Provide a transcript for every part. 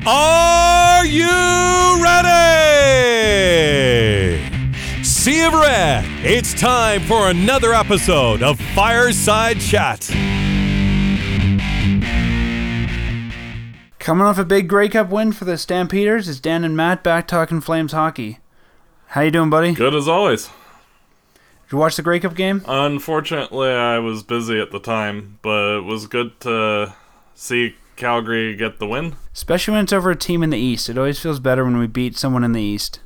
Are you ready? Sea of Red, it's time for another episode of Fireside Chat. Coming off a big Grey Cup win for the Stampeders, it's Dan and Matt back talking Flames hockey. How you doing, buddy? Good as always. Did you watch the Grey Cup game? Unfortunately, I was busy at the time, but it was good to see Calgary get the win. Especially when it's over a team in the East. It always feels better when we beat someone in the East.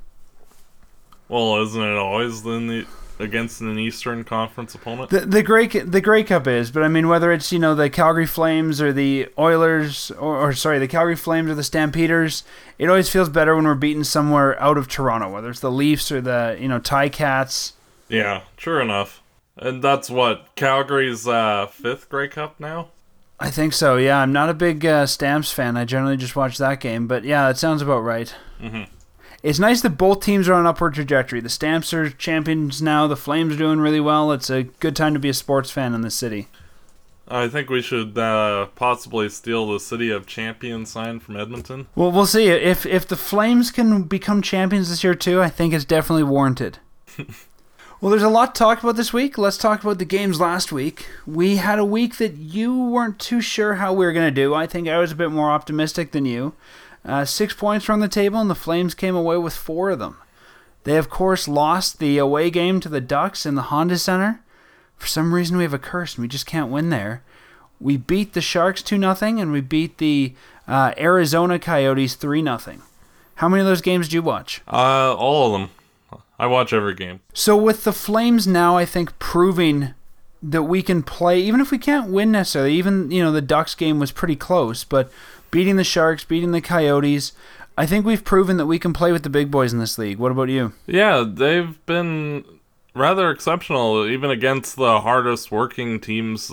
Well, isn't it always against an Eastern Conference opponent? The Grey Cup is, but I mean whether it's the Calgary Flames or the Oilers or the Calgary Flames or the Stampeders, it always feels better when we're beating somewhere out of Toronto, whether it's the Leafs or the Ticats. Yeah, true enough. And that's what, Calgary's fifth Grey Cup now? I think so, yeah. I'm not a big Stamps fan. I generally just watch that game. But yeah, that sounds about right. Mm-hmm. It's nice that both teams are on an upward trajectory. The Stamps are champions now. The Flames are doing really well. It's a good time to be a sports fan in this city. I think we should possibly steal the City of Champions sign from Edmonton. Well, we'll see. If the Flames can become champions this year too, I think it's definitely warranted. Well, there's a lot to talk about this week. Let's talk about the games last week. We had a week that you weren't too sure how we were going to do. I think I was a bit more optimistic than you. 6 points were on the table, and the Flames came away with 4 of them. They, of course, lost the away game to the Ducks in the Honda Center. For some reason, we have a curse, and we just can't win there. We beat the Sharks 2-0, and we beat the Arizona Coyotes 3-0. How many of those games did you watch? All of them. I watch every game. So with the Flames now, I think, proving that we can play, even if we can't win necessarily, even, the Ducks game was pretty close, but beating the Sharks, beating the Coyotes, I think we've proven that we can play with the big boys in this league. What about you? Yeah, they've been rather exceptional, even against the hardest working teams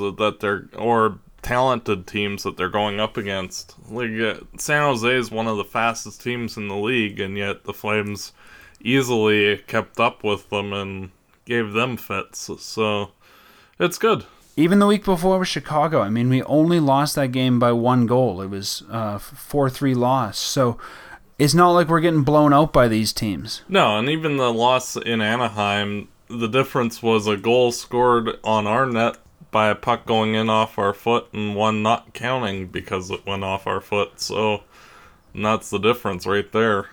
or talented teams that they're going up against. Like, San Jose is one of the fastest teams in the league, and yet the Flames easily kept up with them and gave them fits. So it's good. Even the week before with Chicago, I mean, we only lost that game by 1 goal. It was 4-3 loss. So it's not like we're getting blown out by these teams. No, and even the loss in Anaheim, the difference was a goal scored on our net by a puck going in off our foot and one not counting because it went off our foot. So that's the difference right there.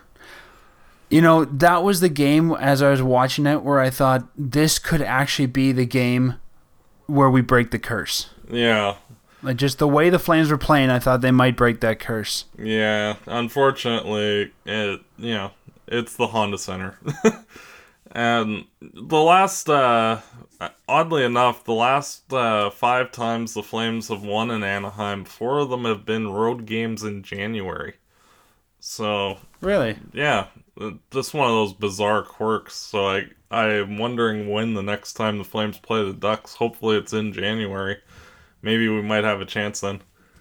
That was the game, as I was watching it, where I thought this could actually be the game where we break the curse. Yeah. Like, just the way the Flames were playing, I thought they might break that curse. Yeah, unfortunately, it's the Honda Center. And the last, oddly enough, the last 5 times the Flames have won in Anaheim, 4 of them have been road games in January. So... Really? Yeah. Just one of those bizarre quirks. So I'm wondering when the next time the Flames play the Ducks. Hopefully it's in January. Maybe we might have a chance then.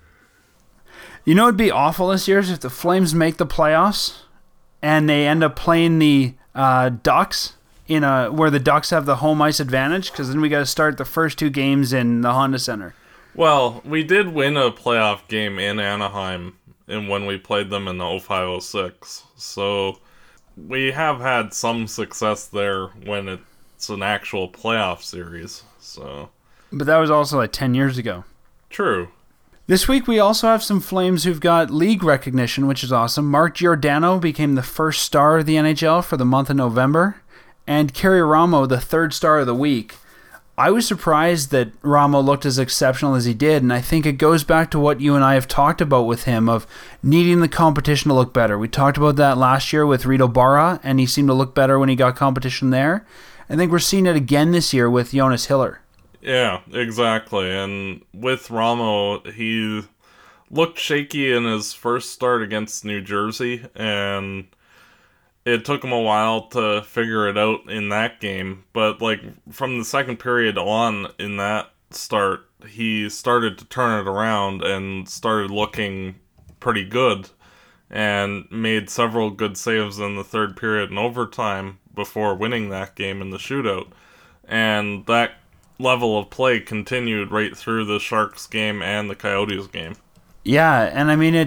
It'd be awful this year is if the Flames make the playoffs and they end up playing the Ducks where the Ducks have the home ice advantage, because then we got to start the first 2 games in the Honda Center. Well, we did win a playoff game in Anaheim when we played them in the 05-06. So we have had some success there when it's an actual playoff series. So, but that was also like 10 years ago. True. This week we also have some Flames who've got league recognition, which is awesome. Mark Giordano became the first star of the NHL for the month of November, and Kerry Ramo the 3rd star of the week. I was surprised that Ramo looked as exceptional as he did, and I think it goes back to what you and I have talked about with him of needing the competition to look better. We talked about that last year with Rito Barra, and he seemed to look better when he got competition there. I think we're seeing it again this year with Jonas Hiller. Yeah, exactly. And with Ramo, he looked shaky in his first start against New Jersey, and it took him a while to figure it out in that game, but from the second period on in that start, he started to turn it around and started looking pretty good and made several good saves in the third period and overtime before winning that game in the shootout. And that level of play continued right through the Sharks game and the Coyotes game. Yeah, and I mean, it's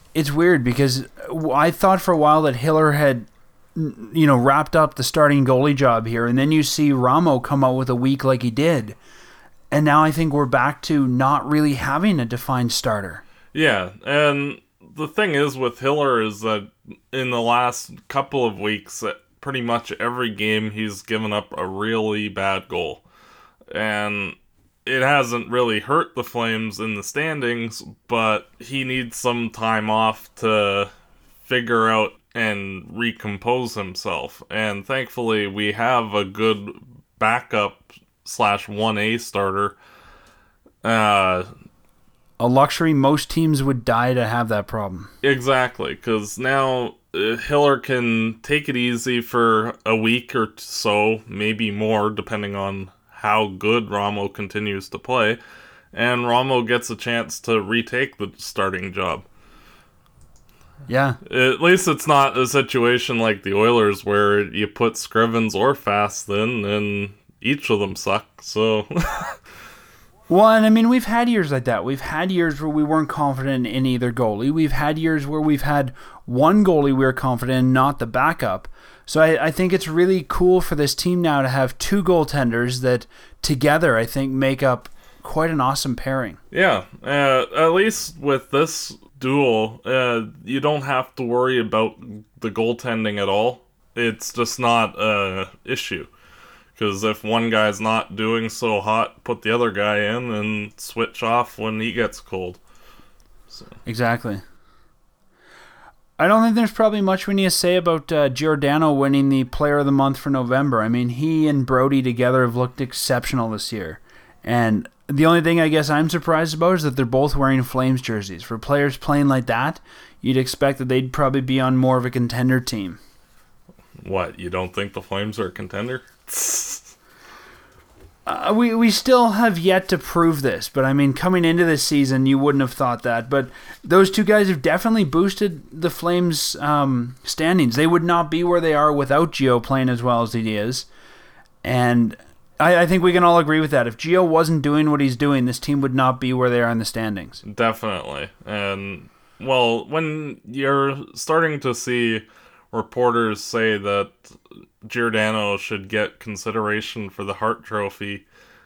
it's weird because I thought for a while that Hiller had, wrapped up the starting goalie job here, and then you see Ramo come out with a week like he did, and now I think we're back to not really having a defined starter. Yeah, and the thing is with Hiller is that in the last couple of weeks, pretty much every game he's given up a really bad goal. And it hasn't really hurt the Flames in the standings, but he needs some time off to figure out and recompose himself. And thankfully, we have a good backup / 1A starter. A luxury most teams would die to have that problem. Exactly, because now Hiller can take it easy for a week or so, maybe more, depending on how good Ramo continues to play, and Ramo gets a chance to retake the starting job. Yeah. At least it's not a situation like the Oilers where you put Scrivens or Fast in, and each of them suck, so... Well, and I mean, we've had years like that. We've had years where we weren't confident in either goalie. We've had years where we've had one goalie we were confident in, not the backup. So I think it's really cool for this team now to have two goaltenders that together, I think, make up quite an awesome pairing. Yeah, at least with this duel, you don't have to worry about the goaltending at all. It's just not an issue. Because if one guy's not doing so hot, put the other guy in and switch off when he gets cold. So. Exactly. I don't think there's probably much we need to say about Giordano winning the Player of the Month for November. I mean, he and Brody together have looked exceptional this year. And the only thing I guess I'm surprised about is that they're both wearing Flames jerseys. For players playing like that, you'd expect that they'd probably be on more of a contender team. What, you don't think the Flames are a contender? We still have yet to prove this, but I mean, coming into this season, you wouldn't have thought that. But those two guys have definitely boosted the Flames' standings. They would not be where they are without Gio playing as well as he is. And I think we can all agree with that. If Gio wasn't doing what he's doing, this team would not be where they are in the standings. Definitely. And, well, when you're starting to see reporters say that Giordano should get consideration for the Hart Trophy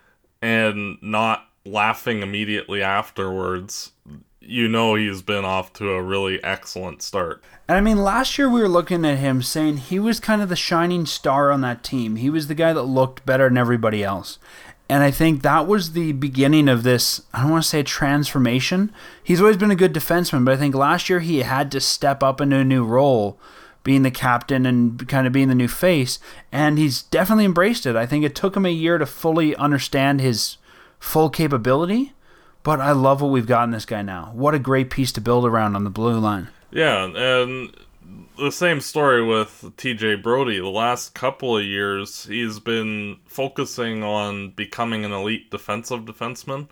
and not laughing immediately afterwards, you know he's been off to a really excellent start. And I mean, last year we were looking at him saying he was kind of the shining star on that team. He was the guy that looked better than everybody else. And I think that was the beginning of this, I don't want to say transformation. He's always been a good defenseman, but I think last year he had to step up into a new role, being the captain and kind of being the new face, and he's definitely embraced it. I think it took him a year to fully understand his full capability, but I love what we've got in this guy now. What a great piece to build around on the blue line. Yeah, and the same story with TJ Brody. The last couple of years, he's been focusing on becoming an elite defensive defenseman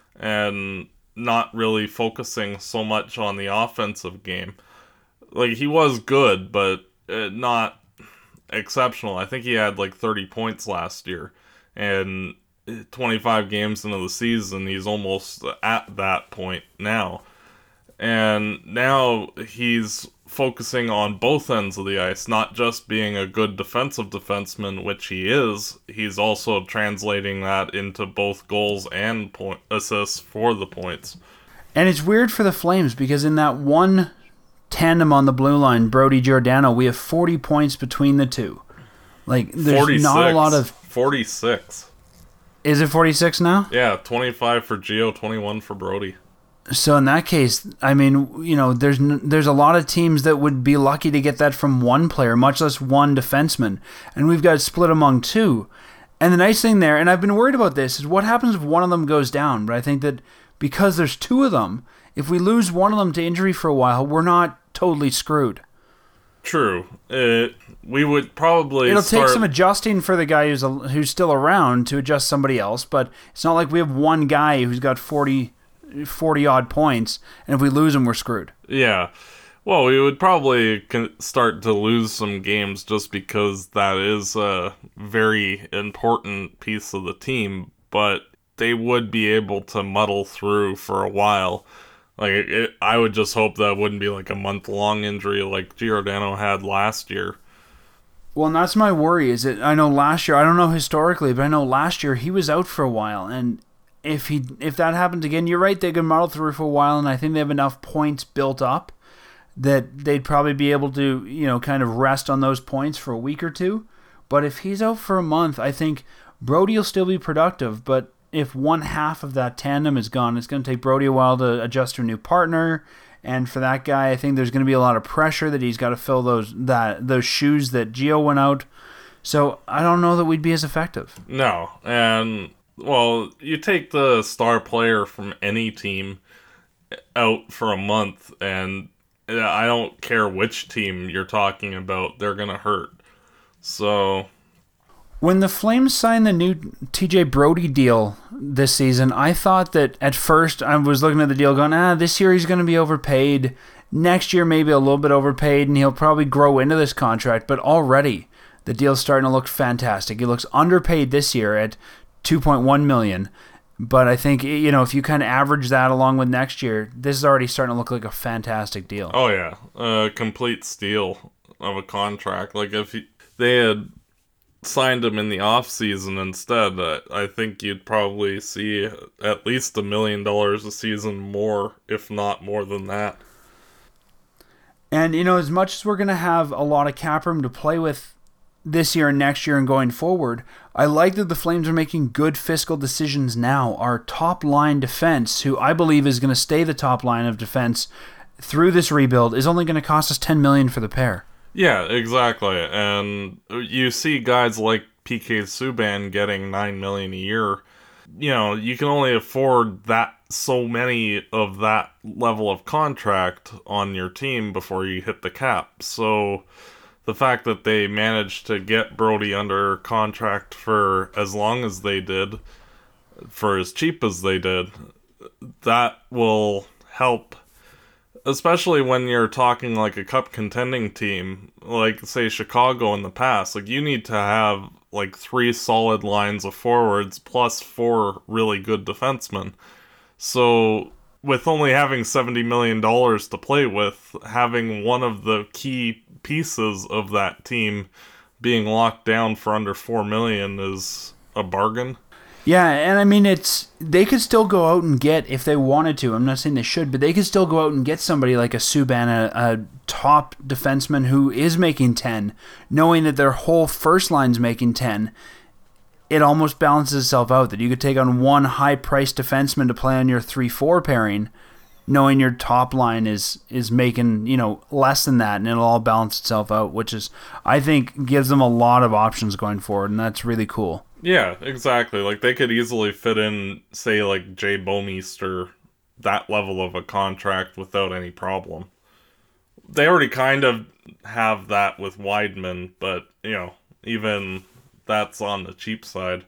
and not really focusing so much on the offensive game. Like, he was good, but not exceptional. I think he had like 30 points last year, and 25 games into the season, he's almost at that point now. And now he's focusing on both ends of the ice, not just being a good defensive defenseman, which he is. He's also translating that into both goals and assists for the points. And it's weird for the Flames because in that one tandem on the blue line, Brody Giordano, we have 40 points between the two. Like, there's 46. not a lot of... 46. Is it 46 now? Yeah, 25 for Gio, 21 for Brody. So in that case, I mean, you know, there's a lot of teams that would be lucky to get that from one player, much less one defenseman. And we've got it split among two. And the nice thing there, and I've been worried about this, is what happens if one of them goes down. But I think that because there's two of them, if we lose one of them to injury for a while, we're not totally screwed. True. We would probty It'll take some adjusting for the guy who's still around to adjust somebody else, but it's not like we have one guy who's got 40 odd points, and if we lose him, we're screwed. Yeah. Well, we would probably start to lose some games just because that is a very important piece of the team, but they would be able to muddle through for a while. Like, I would just hope that wouldn't be like a month-long injury like Giordano had last year. Well, and that's my worry. Is that I know last year, I don't know historically, but I know last year he was out for a while, and if that happens again, you're right. They can muddle through for a while, and I think they have enough points built up that they'd probably be able to, kind of rest on those points for a week or two. But if he's out for a month, I think Brody will still be productive. But if one half of that tandem is gone, it's going to take Brody a while to adjust to a new partner. And for that guy, I think there's going to be a lot of pressure that he's got to fill those shoes that Gio went out. So I don't know that we'd be as effective. No, and well, you take the star player from any team out for a month, and I don't care which team you're talking about, they're going to hurt. So when the Flames signed the new TJ Brody deal this season, I thought that at first I was looking at the deal going, this year he's going to be overpaid. Next year maybe a little bit overpaid, and he'll probably grow into this contract. But already the deal's starting to look fantastic. He looks underpaid this year at $2.1 million. But I think, if you kind of average that along with next year, this is already starting to look like a fantastic deal. Oh, yeah. A complete steal of a contract. Like, if they had signed him in the offseason instead, I think you'd probably see at least $1 million a season more, if not more than that. And, as much as we're going to have a lot of cap room to play with this year and next year and going forward, I like that the Flames are making good fiscal decisions now. Our top line defense, who I believe is going to stay the top line of defense through this rebuild, is only going to cost us $10 million for the pair. Yeah, exactly. And you see guys like PK Subban getting $9 million a year. You can only afford so many of that level of contract on your team before you hit the cap. So the fact that they managed to get Brody under contract for as long as they did, for as cheap as they did, that will help, especially when you're talking like a cup contending team, like say Chicago in the past. Like, you need to have like 3 solid lines of forwards plus 4 really good defensemen. So with only having $70 million to play with, having one of the key pieces of that team being locked down for under $4 million is a bargain. Yeah, and I mean, they could still go out and get, if they wanted to, I'm not saying they should, but they could still go out and get somebody like a Subban, a top defenseman who is making 10, knowing that their whole first line's making 10. It almost balances itself out that you could take on one high-priced defenseman to play on your 3-4 pairing, knowing your top line is making, less than that, and it'll all balance itself out, which is, I think, gives them a lot of options going forward, and that's really cool. Yeah, exactly. Like, they could easily fit in, say, like Jay Bouwmeester, that level of a contract without any problem. They already kind of have that with Wideman, but, even that's on the cheap side.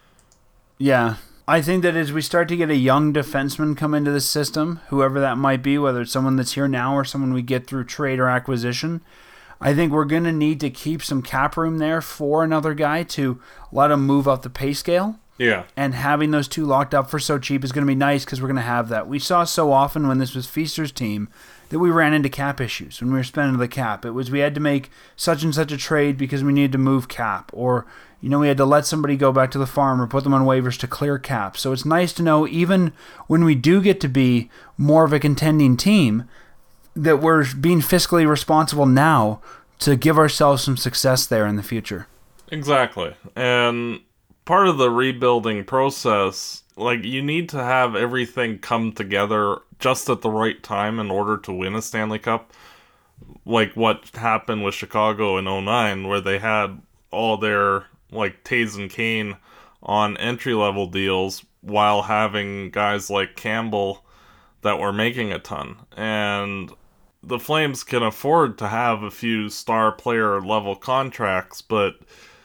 Yeah. I think that as we start to get a young defenseman come into the system, whoever that might be, whether it's someone that's here now or someone we get through trade or acquisition, I think we're going to need to keep some cap room there for another guy to let him move up the pay scale. Yeah. And having those two locked up for so cheap is going to be nice because we're going to have that. We saw so often when this was Feaster's team that we ran into cap issues when we were spending the cap. It was we had to make such and such a trade because we needed to move cap, or we had to let somebody go back to the farm or put them on waivers to clear cap. So it's nice to know even when we do get to be more of a contending team that we're being fiscally responsible now to give ourselves some success there in the future. Exactly. And part of the rebuilding process, like, you need to have everything come together just at the right time in order to win a Stanley Cup. Like what happened with Chicago in 2009, where they had all their, like, Taves and Kane on entry-level deals while having guys like Campbell that were making a ton. And the Flames can afford to have a few star player level contracts, but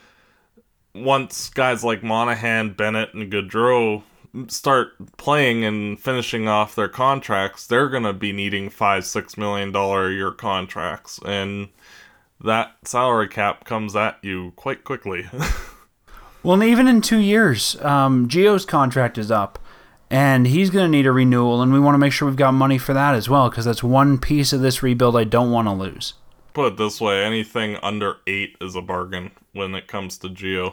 once guys like Monahan, Bennett, and Gaudreau start playing and finishing off their contracts, they're going to be needing $5-6 million a year contracts, and that salary cap comes at you quite quickly. Well, and even in 2 years, Gio's contract is up, And he's going to need a renewal, and we want to make sure we've got money for that as well, because that's one piece of this rebuild I don't want to lose. Put it this way, anything under 8 is a bargain when it comes to Gio.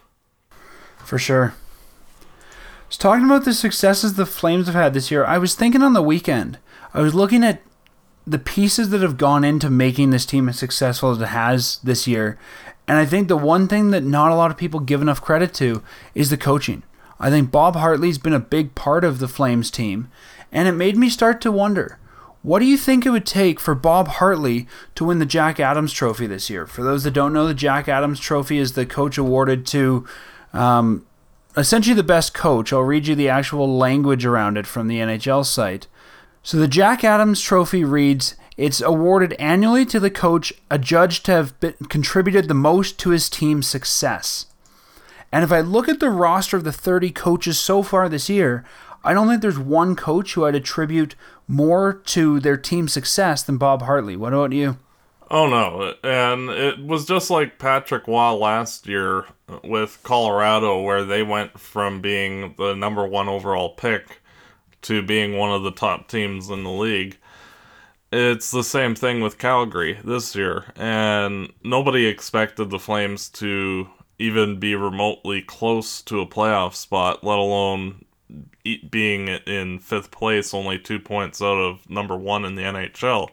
For sure. I was talking about the successes the Flames have had this year. I was thinking on the weekend, I was looking at the pieces that have gone into making this team as successful as it has this year, and I think the one thing that not a lot of people give enough credit to is the coaching. I think Bob Hartley's been a big part of the Flames team, and it made me start to wonder, what do you think it would take for Bob Hartley to win the Jack Adams Trophy this year? For those that don't know, the Jack Adams Trophy is the coach awarded to essentially the best coach. I'll read you the actual language around it from the NHL site. So the Jack Adams Trophy reads, it's awarded annually to the coach adjudged to have contributed the most to his team's success. And if I look at the roster of the 30 coaches so far this year, I don't think there's one coach who I'd attribute more to their team's success than Bob Hartley. What about you? Oh no, and it was just like Patrick Waugh last year with Colorado, where they went from being the number 1 overall pick to being one of the top teams in the league. It's the same thing with Calgary this year, and nobody expected the Flames to even be remotely close to a playoff spot, let alone being in 5th place, only 2 points out of number 1 in the NHL.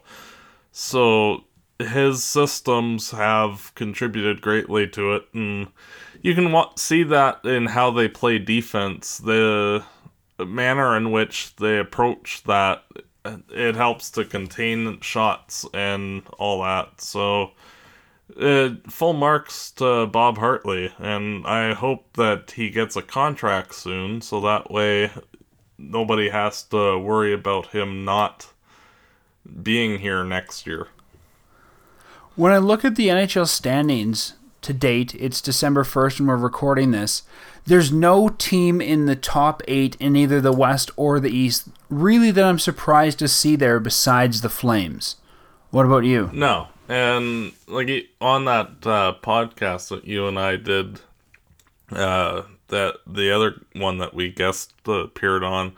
So his systems have contributed greatly to it, and you can see that in how they play defense. The manner in which they approach that, it helps to contain shots and all that. So full marks to Bob Hartley, and I hope that he gets a contract soon, so that way nobody has to worry about him not being here next year. When I look at the NHL standings to date, it's December 1st and we're recording this, there's no team in the top 8 in either the West or the East really that I'm surprised to see there besides the Flames. What about you? No. And like on that podcast that you and I did, that the other one that we guest appeared on,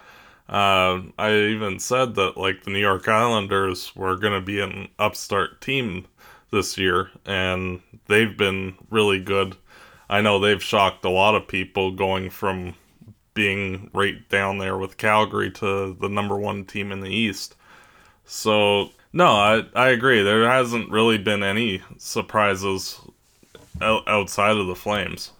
I even said that like the New York Islanders were going to be an upstart team this year, and they've been really good. I know they've shocked a lot of people going from being right down there with Calgary to the number 1 team in the East. So no, I agree. There hasn't really been any surprises outside of the Flames.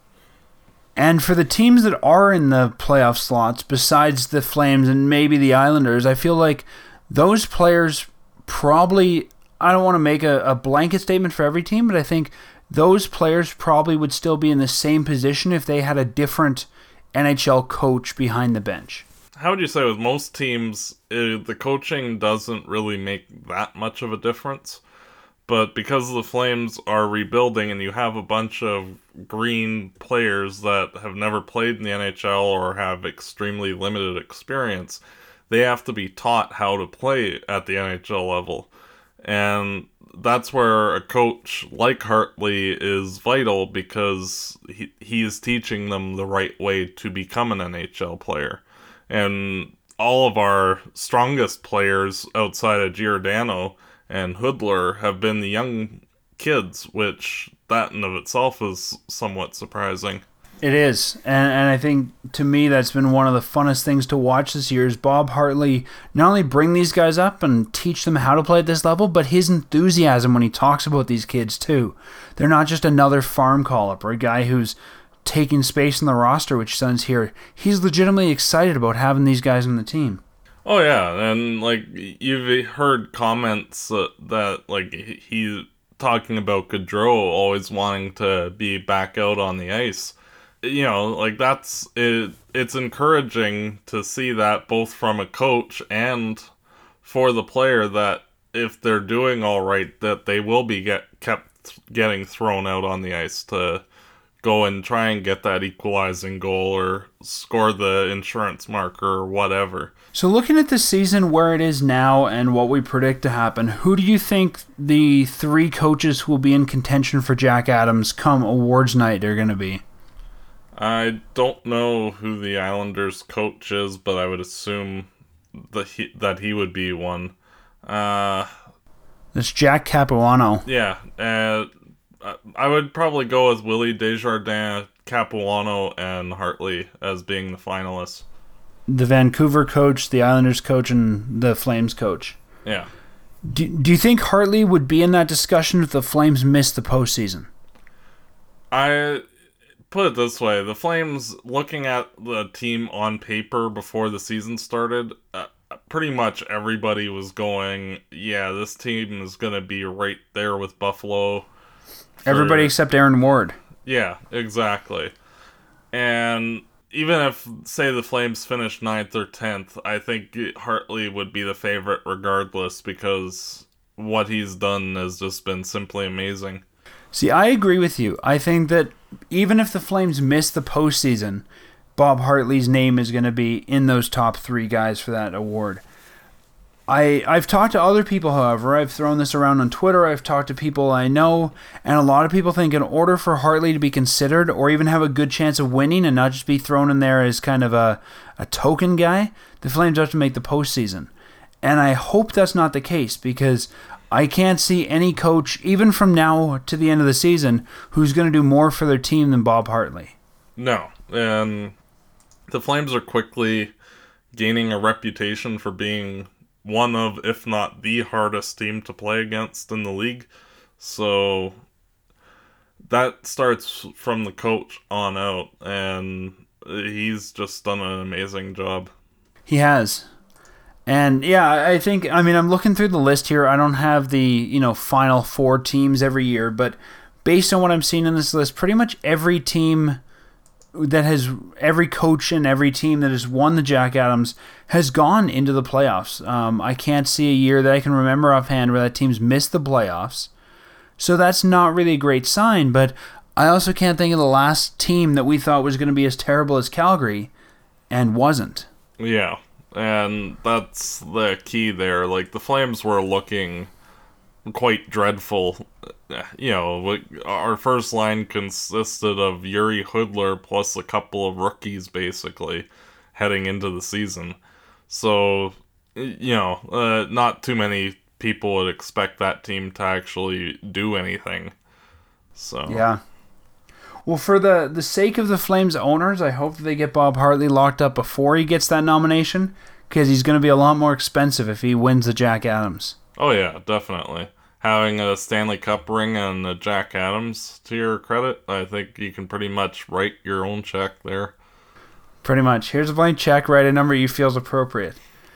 And for the teams that are in the playoff slots, besides the Flames and maybe the Islanders, I feel like those players probably, I don't want to make a blanket statement for every team, but I think those players probably would still be in the same position if they had a different NHL coach behind the bench. How would you say with most teams, the coaching doesn't really make that much of a difference? But because the Flames are rebuilding and you have a bunch of green players that have never played in the NHL or have extremely limited experience, they have to be taught how to play at the NHL level. And that's where a coach like Hartley is vital, because he's teaching them the right way to become an NHL player. And all of our strongest players outside of Giordano and Hoodler have been the young kids, which that in of itself is somewhat surprising. It is, and I think to me that's been one of the funnest things to watch this year is Bob Hartley not only bring these guys up and teach them how to play at this level, but his enthusiasm when he talks about these kids too. They're not just another farm call-up or a guy who's taking space in the roster, which sounds here. He's legitimately excited about having these guys on the team. Oh yeah, and like you've heard comments that like he's talking about Gaudreau always wanting to be back out on the ice. You know, like that's it. It's encouraging to see that both from a coach and for the player, that if they're doing all right, that they will be kept getting thrown out on the ice to go and try and get that equalizing goal or score the insurance marker or whatever. So looking at the season where it is now and what we predict to happen, who do you think the 3 coaches who will be in contention for Jack Adams come awards night are going to be? I don't know who the Islanders coach is, but I would assume that he would be one. It's Jack Capuano. Yeah, I would probably go with Willie Desjardins, Capuano, and Hartley as being the finalists. The Vancouver coach, the Islanders coach, and the Flames coach. Yeah. Do you think Hartley would be in that discussion if the Flames missed the postseason? I put it this way. The Flames, looking at the team on paper before the season started, pretty much everybody was going, yeah, this team is going to be right there with Buffalo. Everybody except Aaron Ward. Yeah, exactly. And even if, say, the Flames finished 9th or 10th, I think Hartley would be the favorite regardless, because what he's done has just been simply amazing. See, I agree with you. I think that even if the Flames miss the postseason, Bob Hartley's name is going to be in those top 3 guys for that award. I've talked to other people, however. I've thrown this around on Twitter. I've talked to people I know, and a lot of people think in order for Hartley to be considered or even have a good chance of winning and not just be thrown in there as kind of a token guy, the Flames have to make the postseason. And I hope that's not the case, because I can't see any coach, even from now to the end of the season, who's going to do more for their team than Bob Hartley. No, and the Flames are quickly gaining a reputation for being one of, if not the hardest team to play against in the league. So that starts from the coach on out, and he's just done an amazing job. He has. And yeah, I'm looking through the list here. I don't have the, final 4 teams every year, but based on what I'm seeing in this list, pretty much every team every coach and every team that has won the Jack Adams has gone into the playoffs. I can't see a year that I can remember offhand where that team's missed the playoffs. So that's not really a great sign, but I also can't think of the last team that we thought was going to be as terrible as Calgary and wasn't. Yeah, and that's the key there. Like, the Flames were looking quite dreadful. Our first line consisted of Yuri Hoodler plus a couple of rookies, basically, heading into the season. So, not too many people would expect that team to actually do anything. So yeah. Well, for the sake of the Flames owners, I hope that they get Bob Hartley locked up before he gets that nomination, because he's going to be a lot more expensive if he wins the Jack Adams. Oh yeah, definitely. Having a Stanley Cup ring and a Jack Adams to your credit, I think you can pretty much write your own check there. Pretty much. Here's a blank check, write a number you feel is appropriate.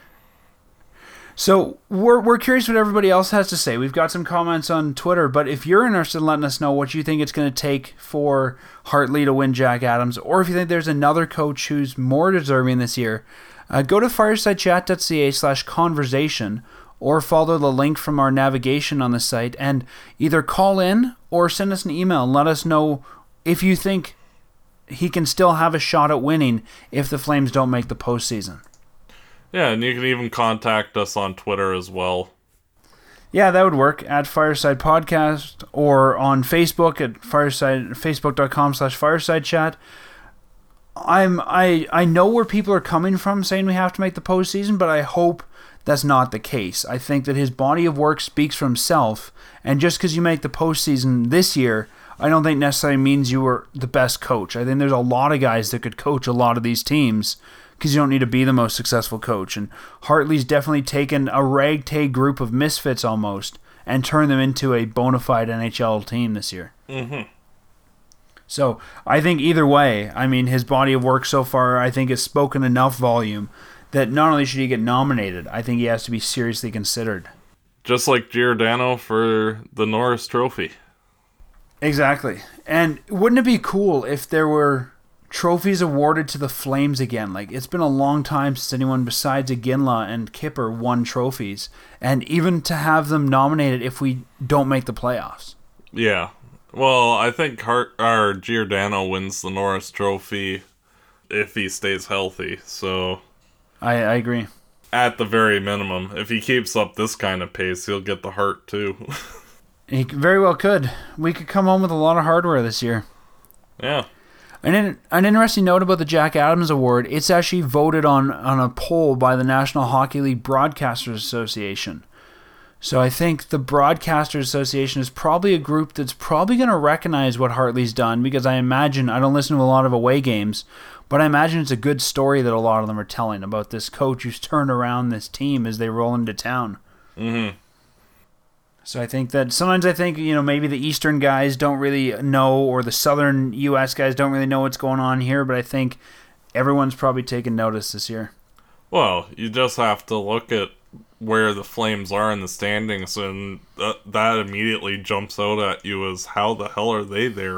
So we're curious what everybody else has to say. We've got some comments on Twitter, but if you're interested in letting us know what you think it's going to take for Hartley to win Jack Adams, or if you think there's another coach who's more deserving this year, go to firesidechat.ca/conversation, or follow the link from our navigation on the site and either call in or send us an email and let us know if you think he can still have a shot at winning if the Flames don't make the postseason. Yeah, and you can even contact us on Twitter as well. Yeah, that would work at Fireside Podcast, or on Facebook at facebook.com/firesidechat. I know where people are coming from saying we have to make the postseason, but I hope that's not the case. I think that his body of work speaks for himself, and just because you make the postseason this year, I don't think necessarily means you were the best coach. I think there's a lot of guys that could coach a lot of these teams, because you don't need to be the most successful coach. And Hartley's definitely taken a ragtag group of misfits almost and turned them into a bona fide NHL team this year. Mm-hmm. So I think either way, his body of work so far, I think, has spoken enough volume that not only should he get nominated, I think he has to be seriously considered. Just like Giordano for the Norris Trophy. Exactly. And wouldn't it be cool if there were trophies awarded to the Flames again? Like, it's been a long time since anyone besides Iginla and Kipper won trophies. And even to have them nominated if we don't make the playoffs. Yeah. Well, I think Giordano wins the Norris Trophy if he stays healthy, so I agree. At the very minimum, if he keeps up this kind of pace, he'll get the Hart too. He very well could. We could come home with a lot of hardware this year. Yeah. And an interesting note about the Jack Adams Award, it's actually voted on a poll by the National Hockey League Broadcasters Association. So I think the Broadcasters Association is probably a group that's probably going to recognize what Hartley's done, because I imagine, I don't listen to a lot of away games, but I imagine it's a good story that a lot of them are telling about this coach who's turned around this team as they roll into town. Mm-hmm. So I think that sometimes maybe the Eastern guys don't really know, or the Southern U.S. guys don't really know what's going on here, but I think everyone's probably taken notice this year. Well, you just have to look at where the Flames are in the standings, and that immediately jumps out at you as how the hell are they there?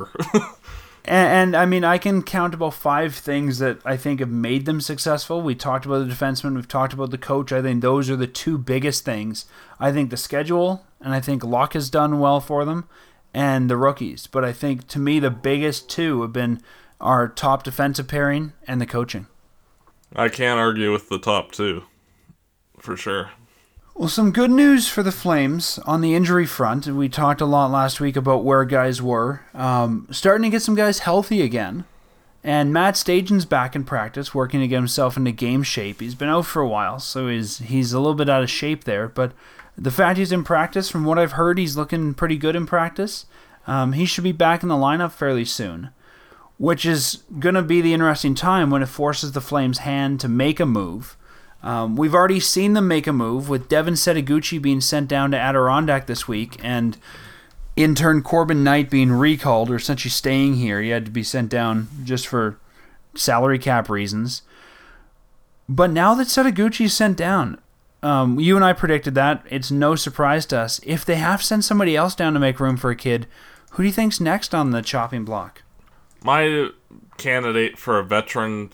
And I mean, I can count about 5 things that I think have made them successful. We talked about the defenseman. We've talked about the coach. I think those are the 2 biggest things. I think the schedule, and I think Luck has done well for them, and the rookies. But I think, to me, the biggest 2 have been our top defensive pairing and the coaching. I can't argue with the top 2, for sure. Well, some good news for the Flames on the injury front. We talked a lot last week about where guys were. Starting to get some guys healthy again. And Matt Stajan's back in practice, working to get himself into game shape. He's been out for a while, so he's a little bit out of shape there. But the fact he's in practice, from what I've heard, he's looking pretty good in practice. He should be back in the lineup fairly soon, which is going to be the interesting time when it forces the Flames' hand to make a move. We've already seen them make a move, with Devin Setaguchi being sent down to Adirondack this week, and in turn Corbin Knight being recalled, or essentially staying here. He had to be sent down just for salary cap reasons. But now that Setaguchi's sent down, you and I predicted that. It's no surprise to us. If they have sent somebody else down to make room for a kid, who do you think's next on the chopping block? My candidate for a veteran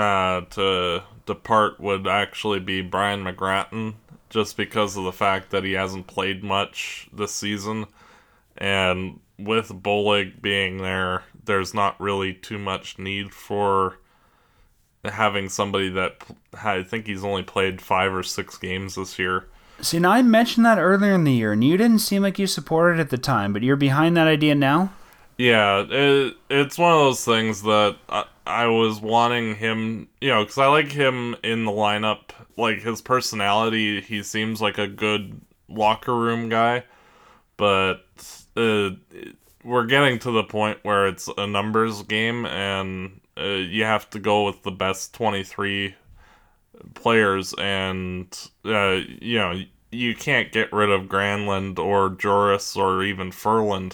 to depart would actually be Brian McGrattan, just because of the fact that he hasn't played much this season, and with Bollig being there, there's not really too much need for having somebody that I think he's only played 5 or 6 games this year. See, now I mentioned that earlier in the year, and you didn't seem like you supported it at the time, but you're behind that idea now? Yeah, it's one of those things that I was wanting him, because I like him in the lineup. Like, his personality, he seems like a good locker room guy, but we're getting to the point where it's a numbers game, and you have to go with the best 23 players, and, you can't get rid of Granlund or Joris or even Ferland.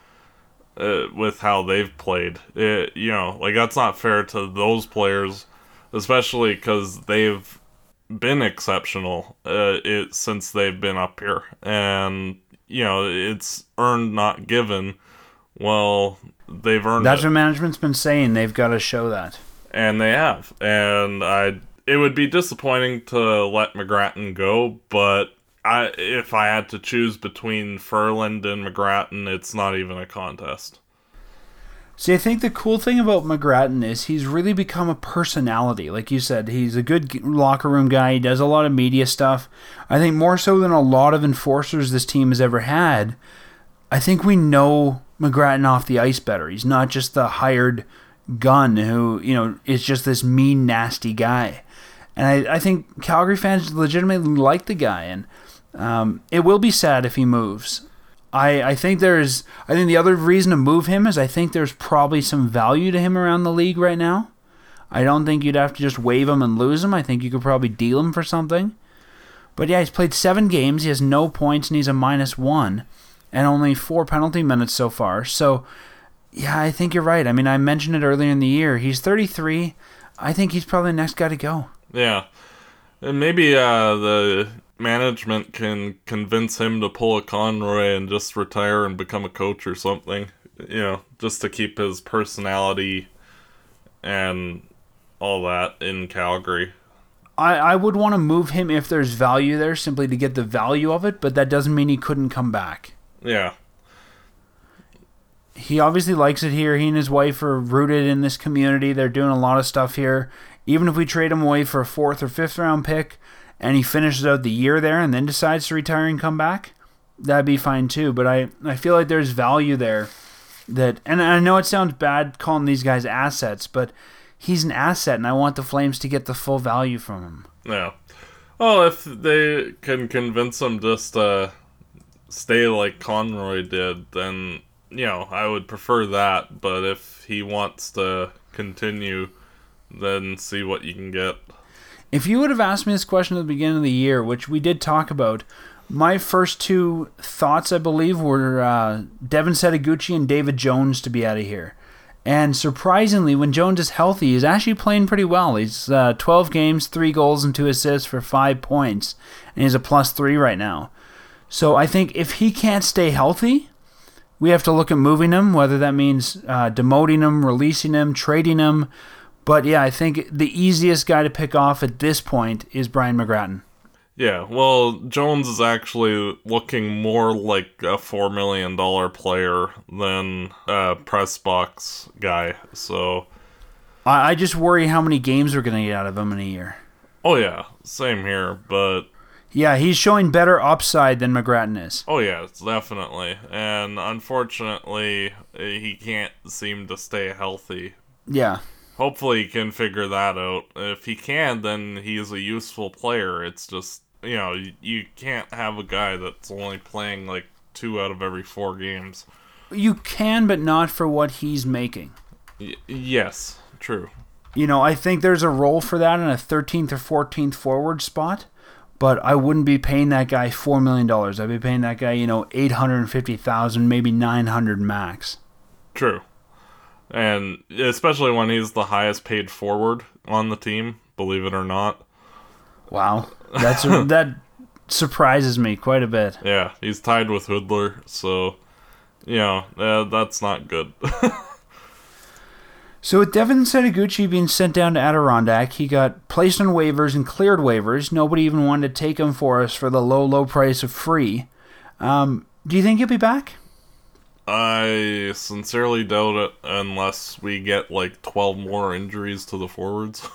With how they've played, that's not fair to those players, especially because they've been exceptional since they've been up here, and it's earned, not given. Well, they've earned. That's what management's been saying. They've got to show that, and they have. And it would be disappointing to let McGrattan go, but if I had to choose between Ferland and McGrattan, it's not even a contest. See, I think the cool thing about McGrattan is he's really become a personality. Like you said, he's a good locker room guy. He does a lot of media stuff. I think more so than a lot of enforcers this team has ever had. I think we know McGrattan off the ice better. He's not just the hired gun who, is just this mean, nasty guy. And I think Calgary fans legitimately like the guy, and it will be sad if he moves. I think the other reason to move him is I think there's probably some value to him around the league right now. I don't think you'd have to just waive him and lose him. I think you could probably deal him for something. But yeah, he's played 7 games. He has no points, and he's a -1, and only 4 penalty minutes so far. So yeah, I think you're right. I mean, I mentioned it earlier in the year. He's 33. I think he's probably the next guy to go. Yeah. And maybe the management can convince him to pull a Conroy and just retire and become a coach or something, just to keep his personality and all that in Calgary. I would want to move him if there's value there, simply to get the value of it, but that doesn't mean he couldn't come back. Yeah. He obviously likes it here. He and his wife are rooted in this community. They're doing a lot of stuff here. Even if we trade him away for a 4th or 5th round pick, and he finishes out the year there and then decides to retire and come back, that'd be fine too. But I feel like there's value there and I know it sounds bad calling these guys assets, but he's an asset, and I want the Flames to get the full value from him. Yeah. Well, if they can convince him just to stay like Conroy did, then, I would prefer that. But if he wants to continue, then see what you can get. If you would have asked me this question at the beginning of the year, which we did talk about, my first two thoughts, I believe, were Devin Setoguchi and David Jones to be out of here. And surprisingly, when Jones is healthy, he's actually playing pretty well. He's 12 games, 3 goals, and 2 assists for 5 points. And he's a +3 right now. So I think if he can't stay healthy, we have to look at moving him, whether that means demoting him, releasing him, trading him. But yeah, I think the easiest guy to pick off at this point is Brian McGrattan. Yeah, well, Jones is actually looking more like a $4 million player than a press box guy, so... I just worry how many games we're going to get out of him in a year. Oh yeah, same here, but... Yeah, he's showing better upside than McGrattan is. Oh yeah, definitely. And unfortunately, he can't seem to stay healthy. Yeah. Hopefully he can figure that out. If he can, then he's a useful player. It's just... you can't have a guy that's only playing like 2 out of every 4 games. You can, but not for what he's making. Yes, true. I think there's a role for that in a 13th or 14th forward spot, but I wouldn't be paying that guy $4 million. I'd be paying that guy, $850,000, maybe $900 max. True. And especially when he's the highest paid forward on the team, believe it or not. Wow. That surprises me quite a bit. Yeah, he's tied with Hoodler, so, that's not good. So with Devin Setoguchi being sent down to Adirondack, he got placed on waivers and cleared waivers. Nobody even wanted to take him for us for the low price of free. Do you think he'll be back? I sincerely doubt it unless we get like 12 more injuries to the forwards.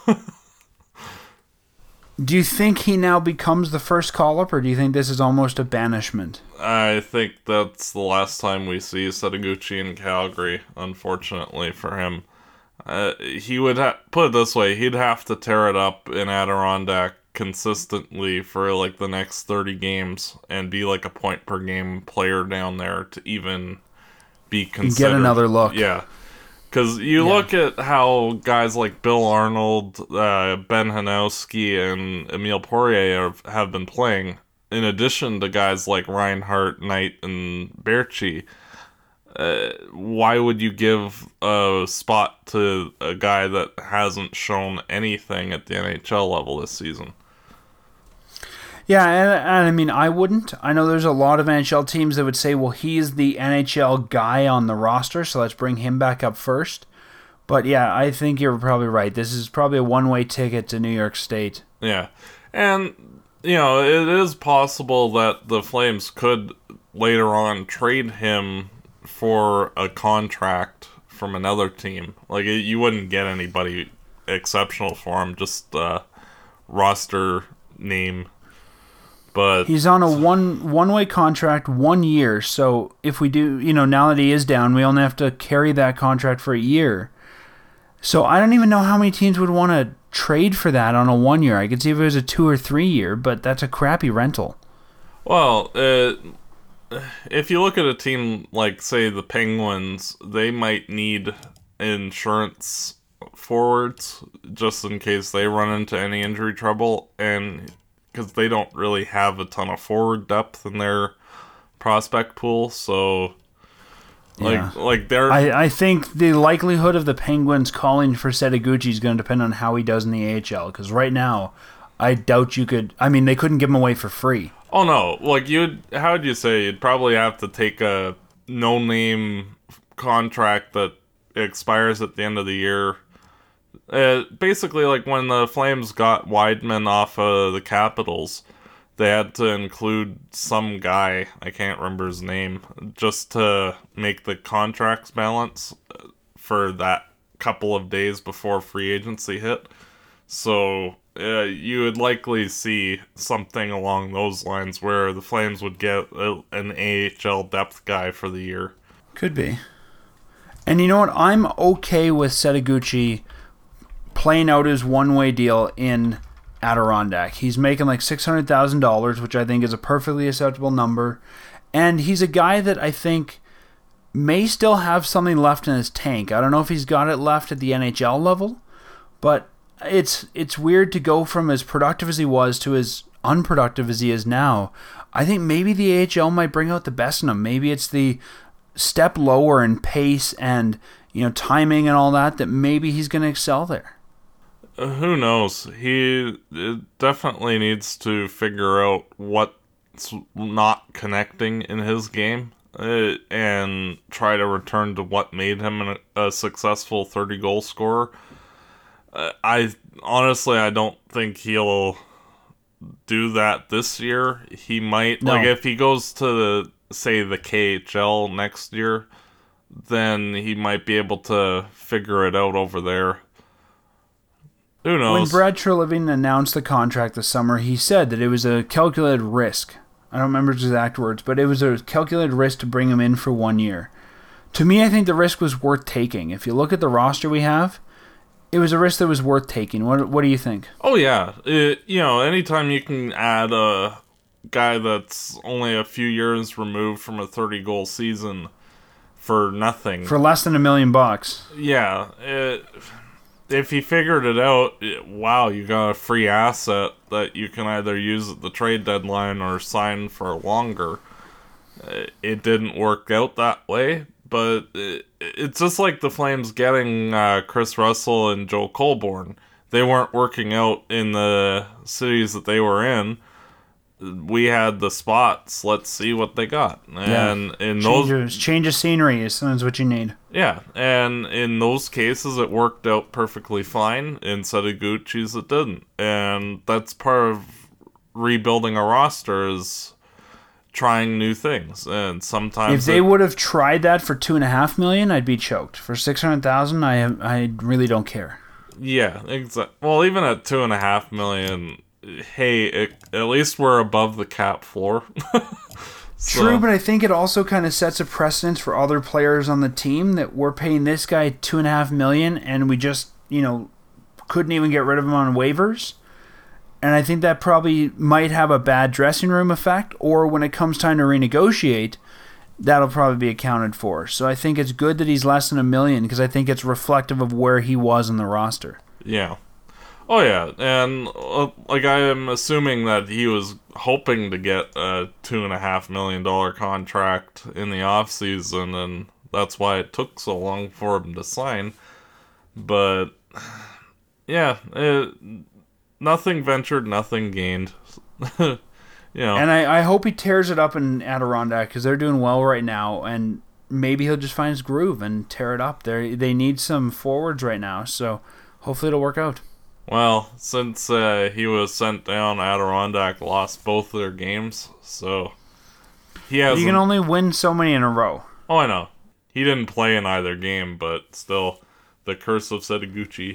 Do you think he now becomes the first call-up, or do you think this is almost a banishment? I think that's the last time we see Setoguchi in Calgary, unfortunately for him. He would put it this way, he'd have to tear it up in Adirondack consistently for like the next 30 games and be like a point per game player down there to even be considered. Get another look. Yeah. Because you look at how guys like Bill Arnold, Ben Hanowski, and Emile Poirier have been playing, in addition to guys like Reinhart, Knight, and Berchi. Why would you give a spot to a guy that hasn't shown anything at the NHL level this season? Yeah, and I mean, I wouldn't. I know there's a lot of NHL teams that would say, well, he's the NHL guy on the roster, so let's bring him back up first. But yeah, I think you're probably right. This is probably a one-way ticket to New York State. Yeah, and, it is possible that the Flames could later on trade him for a contract from another team. Like, you wouldn't get anybody exceptional for him, just roster name. But he's on a one-way contract, 1 year. So if we do, now that he is down, we only have to carry that contract for a year. So I don't even know how many teams would want to trade for that on a 1 year. I could see if it was a 2 or 3 year, but that's a crappy rental. Well, if you look at a team like, say, the Penguins, they might need insurance forwards just in case they run into any injury trouble, and because they don't really have a ton of forward depth in their prospect pool, so like they're... I think the likelihood of the Penguins calling for Setoguchi is going to depend on how he does in the AHL, because right now, I doubt you could... I mean, they couldn't give him away for free. Oh no, like how would you say, you'd probably have to take a no-name contract that expires at the end of the year. Basically, like when the Flames got Weidman off of the Capitals, they had to include some guy, I can't remember his name, just to make the contracts balance for that couple of days before free agency hit. So you would likely see something along those lines where the Flames would get an AHL depth guy for the year. Could be. And you know what? I'm okay with Setoguchi playing out his one-way deal in Adirondack. He's making like $600,000, which I think is a perfectly acceptable number. And he's a guy that I think may still have something left in his tank. I don't know if he's got it left at the NHL level, but it's weird to go from as productive as he was to as unproductive as he is now. I think maybe the AHL might bring out the best in him. Maybe it's the step lower in pace and timing and all that maybe he's going to excel there. Who knows? He definitely needs to figure out what's not connecting in his game and try to return to what made him a successful 30-goal scorer. I don't think he'll do that this year. He might, No. like if he goes to say the KHL next year, then he might be able to figure it out over there. Who knows? When Brad Treliving announced the contract this summer, he said that it was a calculated risk. I don't remember his exact words, but it was a calculated risk to bring him in for 1 year. To me, I think the risk was worth taking. If you look at the roster we have, it was a risk that was worth taking. What do you think? Oh yeah, anytime you can add a guy that's only a few years removed from a 30-goal season for nothing, For less than $1 million. yeah, if he figured it out, wow, you got a free asset that you can either use at the trade deadline or sign for longer. It didn't work out that way, but it's just like the Flames getting Chris Russell and Joe Colborne. They weren't working out in the cities that they were in. We had the spots. Let's see what they got. And in change of scenery is sometimes what you need. Yeah, and in those cases, it worked out perfectly fine. In Setoguchi's, it didn't. And that's part of rebuilding a roster is trying new things. And sometimes if they would have tried that for $2.5 million, I'd be choked. For $600,000, I really don't care. Yeah, exactly. Well, even at $2.5 million, hey, at least we're above the cap floor. True, but I think it also kind of sets a precedence for other players on the team that we're paying this guy $2.5 million, and we just couldn't even get rid of him on waivers. And I think that probably might have a bad dressing room effect, or when it comes time to renegotiate, that'll probably be accounted for. So I think it's good that he's less than $1 million because I think it's reflective of where he was in the roster. Yeah. Oh, yeah, and I am assuming that he was hoping to get a $2.5 million contract in the offseason, and that's why it took so long for him to sign. But, yeah, nothing ventured, nothing gained. And I hope he tears it up in Adirondack because they're doing well right now, and maybe he'll just find his groove and tear it up. They need some forwards right now, so hopefully it'll work out. Well, since he was sent down, Adirondack lost both their games, so he has. You can only win so many in a row. Oh, I know. He didn't play in either game, but still, the curse of Setoguchi.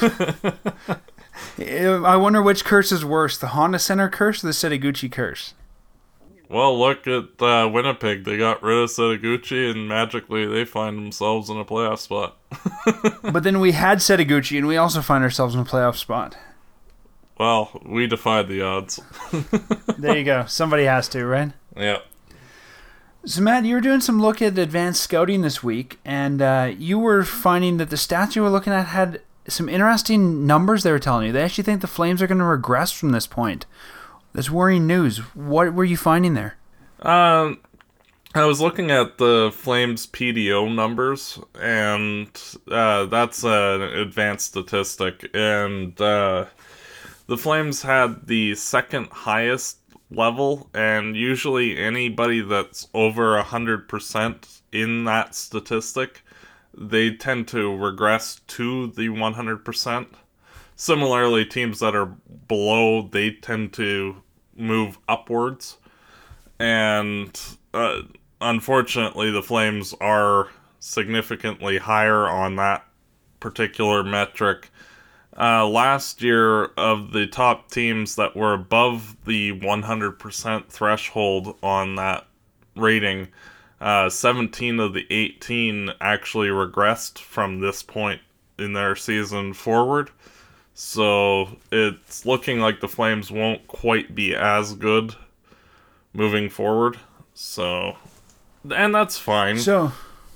I wonder which curse is worse, the Honda Center curse or the Setoguchi curse? Well, look at Winnipeg. They got rid of Setoguchi, and magically they find themselves in a playoff spot. But then we had Setoguchi, and we also find ourselves in a playoff spot. Well, we defied the odds. There you go. Somebody has to, right? Yeah. So, Matt, you were doing some look at advanced scouting this week, and you were finding that the stats you were looking at had some interesting numbers they were telling you. They actually think the Flames are going to regress from this point. That's worrying news. What were you finding there? I was looking at the Flames PDO numbers, and that's an advanced statistic. And the Flames had the second highest level, and usually anybody that's over 100% in that statistic, they tend to regress to the 100%. Similarly, teams that are below, they tend to move upwards. And unfortunately, the Flames are significantly higher on that particular metric. Last year, of the top teams that were above the 100% threshold on that rating, 17 of the 18 actually regressed from this point in their season forward. So it's looking like the Flames won't quite be as good moving forward. So, and that's fine. So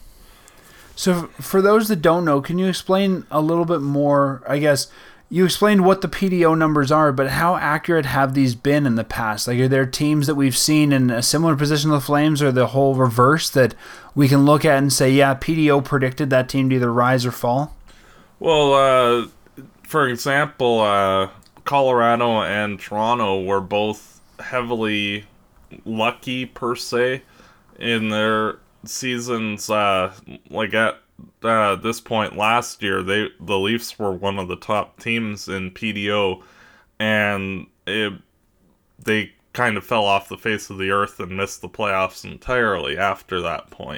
for those that don't know, can you explain a little bit more? I guess you explained what the PDO numbers are, but how accurate have these been in the past? Like, are there teams that we've seen in a similar position to the Flames, or the whole reverse that we can look at and say, yeah, PDO predicted that team to either rise or fall? Well, for example, Colorado and Toronto were both heavily lucky, per se, in their seasons. Like at this point last year, the Leafs were one of the top teams in PDO, and they kind of fell off the face of the earth and missed the playoffs entirely after that point.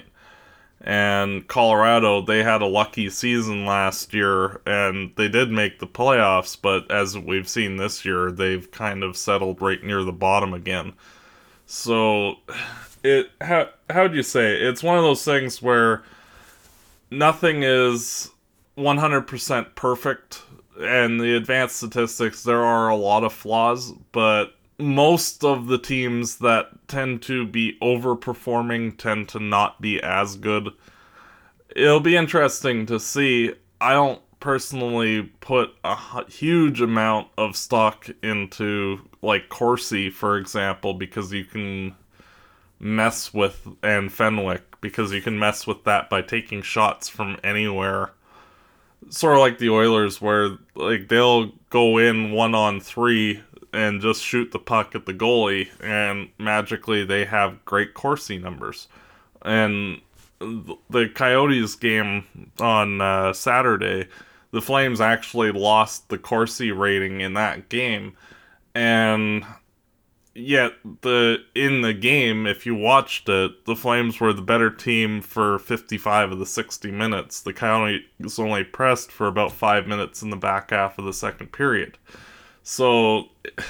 And Colorado, they had a lucky season last year, and they did make the playoffs, but as we've seen this year, they've kind of settled right near the bottom again. So, how do you say? It's one of those things where nothing is 100% perfect, and the advanced statistics, there are a lot of flaws, but most of the teams that tend to be overperforming tend to not be as good. It'll be interesting to see. I don't personally put a huge amount of stock into, like, Corsi, for example, because you can mess with, and Fenwick, because you can mess with that by taking shots from anywhere. Sort of like the Oilers, where, like, they'll go in 1-on-3 and just shoot the puck at the goalie, and magically they have great Corsi numbers. And the Coyotes game on Saturday, the Flames actually lost the Corsi rating in that game, and yet in the game, if you watched it, the Flames were the better team for 55 of the 60 minutes. The Coyotes only pressed for about 5 minutes in the back half of the second period. So,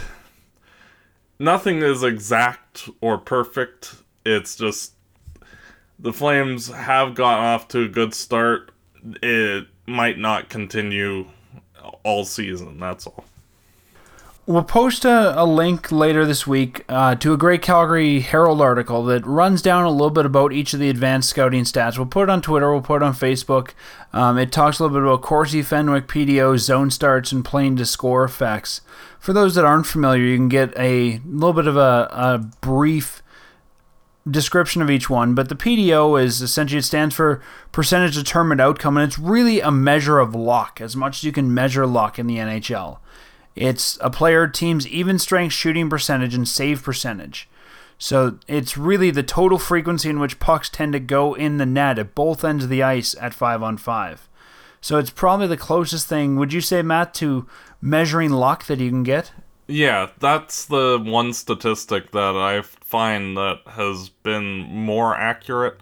nothing is exact or perfect. It's just, the Flames have gotten off to a good start. It might not continue all season, that's all. We'll post a link later this week to a great Calgary Herald article that runs down a little bit about each of the advanced scouting stats. We'll put it on Twitter, we'll put it on Facebook. It talks a little bit about Corsi, Fenwick, PDO, zone starts, and playing to score effects. For those that aren't familiar, you can get a little bit of a brief description of each one, but the PDO is essentially, it stands for percentage determined outcome, and it's really a measure of luck, as much as you can measure luck in the NHL. It's a player team's even strength shooting percentage and save percentage. So it's really the total frequency in which pucks tend to go in the net at both ends of the ice at 5-on-5. So it's probably the closest thing, would you say, Matt, to measuring luck that you can get? Yeah, that's the one statistic that I find that has been more accurate.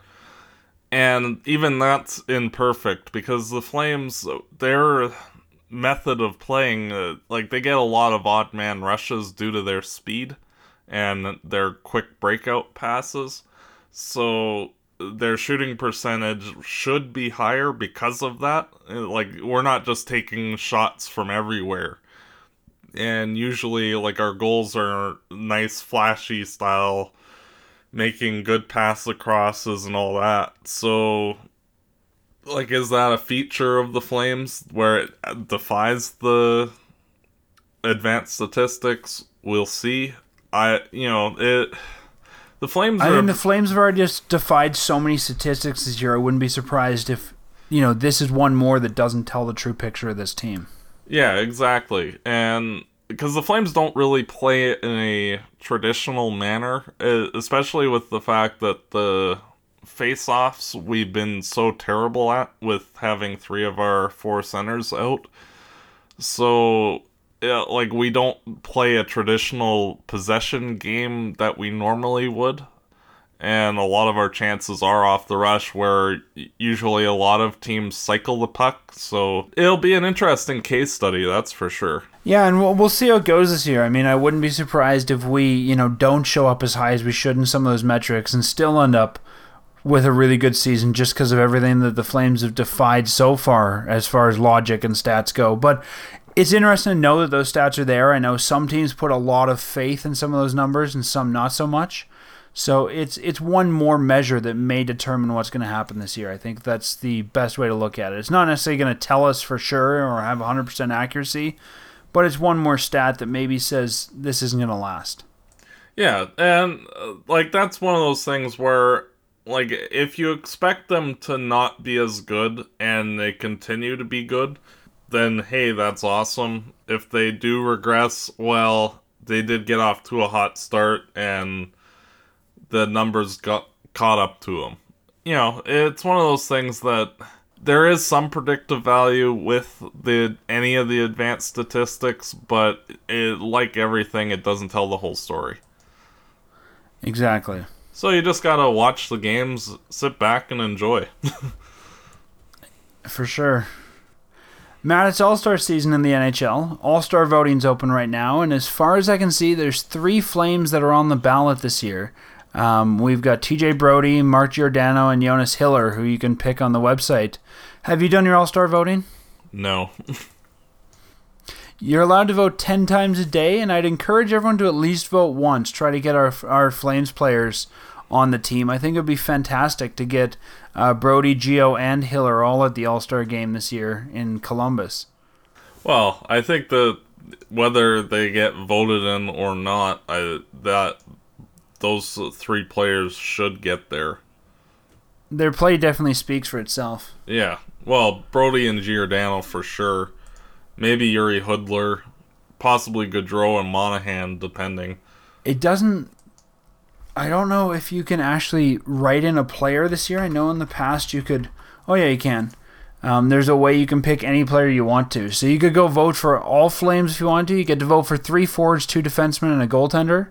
And even that's imperfect, because the Flames, their method of playing, like, they get a lot of odd man rushes due to their speed and their quick breakout passes. So their shooting percentage should be higher because of that. Like, we're not just taking shots from everywhere. And usually, like, our goals are nice, flashy style, making good pass acrosses and all that. So, like, is that a feature of the Flames where it defies the advanced statistics? We'll see. The Flames I think the Flames have already just defied so many statistics this year. I wouldn't be surprised if, this is one more that doesn't tell the true picture of this team. Yeah, exactly. And because the Flames don't really play it in a traditional manner, especially with the fact that the face-offs we've been so terrible at with having 3 of our 4 centers out. So, like, we don't play a traditional possession game that we normally would. And a lot of our chances are off the rush, where usually a lot of teams cycle the puck. So it'll be an interesting case study, that's for sure. Yeah, and we'll see how it goes this year. I mean, I wouldn't be surprised if we, don't show up as high as we should in some of those metrics and still end up with a really good season just because of everything that the Flames have defied so far as logic and stats go. But it's interesting to know that those stats are there. I know some teams put a lot of faith in some of those numbers and some not so much. So it's one more measure that may determine what's going to happen this year. I think that's the best way to look at it. It's not necessarily going to tell us for sure or have 100% accuracy, but it's one more stat that maybe says this isn't going to last. Yeah, and like that's one of those things where like if you expect them to not be as good and they continue to be good, then hey, that's awesome. If they do regress, well, they did get off to a hot start and the numbers got caught up to them. You know, it's one of those things that there is some predictive value with any of the advanced statistics, but like everything, it doesn't tell the whole story. Exactly. So you just gotta watch the games, sit back, and enjoy. For sure. Matt, it's All-Star season in the NHL. All-Star voting's open right now, and as far as I can see, there's 3 Flames that are on the ballot this year. We've got TJ Brodie, Mark Giordano, and Jonas Hiller, who you can pick on the website. Have you done your All-Star voting? No. You're allowed to vote 10 times a day, and I'd encourage everyone to at least vote once. Try to get our Flames players on the team. I think it would be fantastic to get Brodie, Gio, and Hiller all at the All-Star game this year in Columbus. Well, I think that whether they get voted in or not, those 3 players should get there. Their play definitely speaks for itself. Yeah. Well, Brodie and Giordano for sure. Maybe Yuri Hudler. Possibly Gaudreau and Monahan, depending. It doesn't... I don't know if you can actually write in a player this year. I know in the past you could... Oh, yeah, you can. There's a way you can pick any player you want to. So you could go vote for all Flames if you want to. You get to vote for 3 forwards, 2 defensemen, and a goaltender.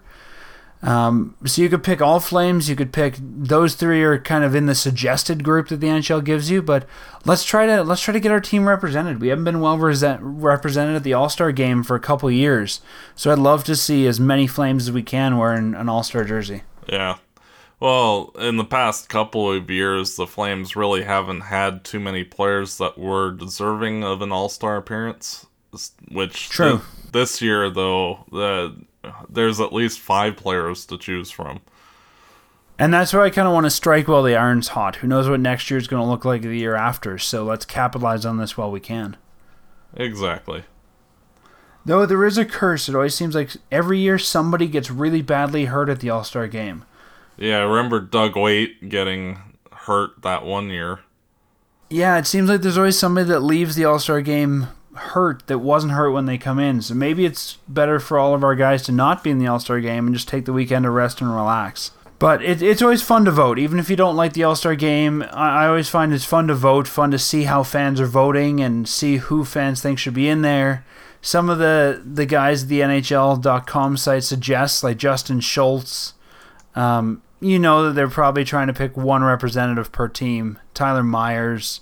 So you could pick all Flames. You could pick those 3 are kind of in the suggested group that the NHL gives you. But let's try to get our team represented. We haven't been well represented at the All-Star game for a couple years. So I'd love to see as many Flames as we can wearing an All-Star jersey. Yeah. Well, in the past couple of years, the Flames really haven't had too many players that were deserving of an All-Star appearance. Which True. This year, though, there's at least 5 players to choose from. And that's why I kind of want to strike while the iron's hot. Who knows what next year's going to look like the year after, so let's capitalize on this while we can. Exactly. Though there is a curse, it always seems like every year somebody gets really badly hurt at the All-Star game. Yeah, I remember Doug Weight getting hurt that one year. Yeah, it seems like there's always somebody that leaves the All-Star game hurt that wasn't hurt when they come in. So maybe it's better for all of our guys to not be in the All-Star game and just take the weekend to rest and relax. But it's always fun to vote. Even if you don't like the All-Star game, I always find it's fun to vote, fun to see how fans are voting and see who fans think should be in there. Some of the guys at the NHL.com site suggest, like Justin Schultz, you know that they're probably trying to pick one representative per team. Tyler Myers,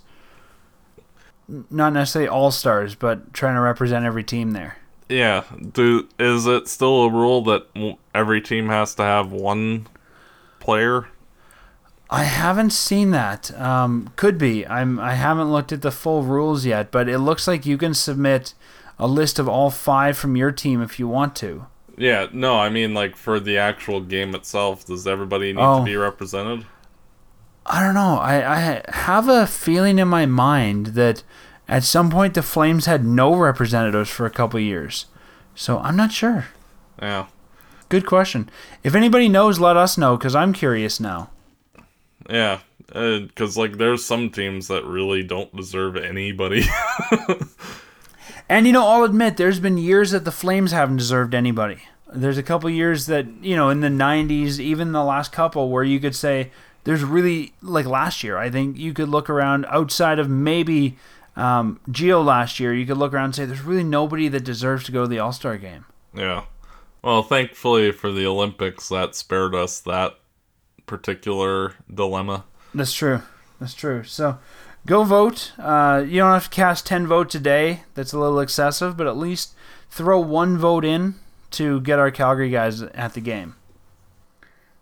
not necessarily all-stars, but trying to represent every team there. Yeah. Is it still a rule that every team has to have one player? I haven't seen that. Could be. I haven't looked at the full rules yet, but it looks like you can submit a list of all 5 from your team if you want to. Yeah, no, I mean, like, for the actual game itself, does everybody need to be represented? I don't know. I have a feeling in my mind that at some point the Flames had no representatives for a couple years. So I'm not sure. Yeah. Good question. If anybody knows, let us know, because I'm curious now. Yeah, because, like, there's some teams that really don't deserve anybody. And, I'll admit, there's been years that the Flames haven't deserved anybody. There's a couple years that, in the 90s, even the last couple, where you could say, there's really, like last year, I think you could look around outside of maybe Gio last year, you could look around and say, there's really nobody that deserves to go to the All-Star game. Yeah. Well, thankfully for the Olympics, that spared us that particular dilemma. That's true. So, go vote. You don't have to cast 10 votes a day. That's a little excessive, but at least throw one vote in to get our Calgary guys at the game.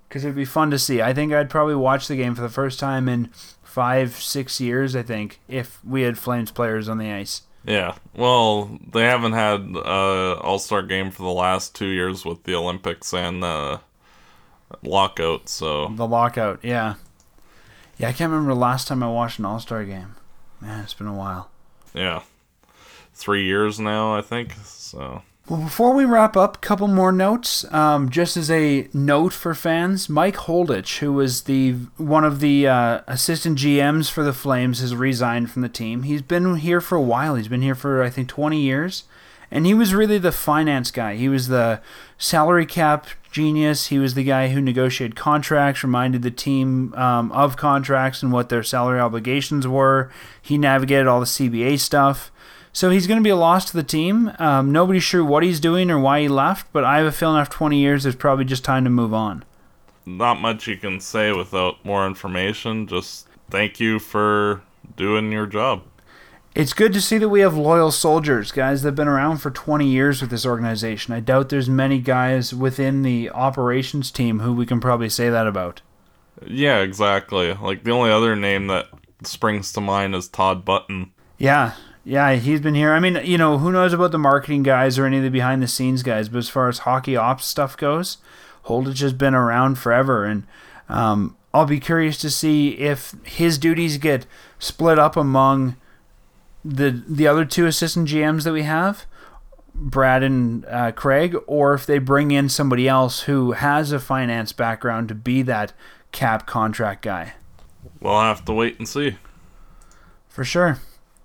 because it'd be fun to see. I think I'd probably watch the game for the first time in 5-6 years, I think, if we had Flames players on the ice. Yeah, well, they haven't had an All-Star game for the last 2 years with the Olympics and lockout, so... The lockout, yeah. Yeah, I can't remember the last time I watched an All-Star game. Man, it's been a while. Yeah. 3 years now, I think, so... Well, before we wrap up, a couple more notes. Just as a note for fans, Mike Holditch, who was one of the assistant GMs for the Flames, has resigned from the team. He's been here for a while. He's been here for, I think, 20 years. And he was really the finance guy. He was the salary cap genius. He was the guy who negotiated contracts, reminded the team of contracts and what their salary obligations were. He navigated all the CBA stuff. So he's going to be a loss to the team. Nobody's sure what he's doing or why he left, but I have a feeling after 20 years, there's probably just time to move on. Not much you can say without more information. Just thank you for doing your job. It's good to see that we have loyal soldiers, guys that have been around for 20 years with this organization. I doubt there's many guys within the operations team who we can probably say that about. Yeah, exactly. Like, the only other name that springs to mind is Todd Button. Yeah, he's been here. I mean, who knows about the marketing guys or any of the behind-the-scenes guys, but as far as hockey ops stuff goes, Holditch has been around forever, and I'll be curious to see if his duties get split up among the other two assistant GMs that we have, Brad and Craig, or if they bring in somebody else who has a finance background to be that cap contract guy. We'll have to wait and see. For sure.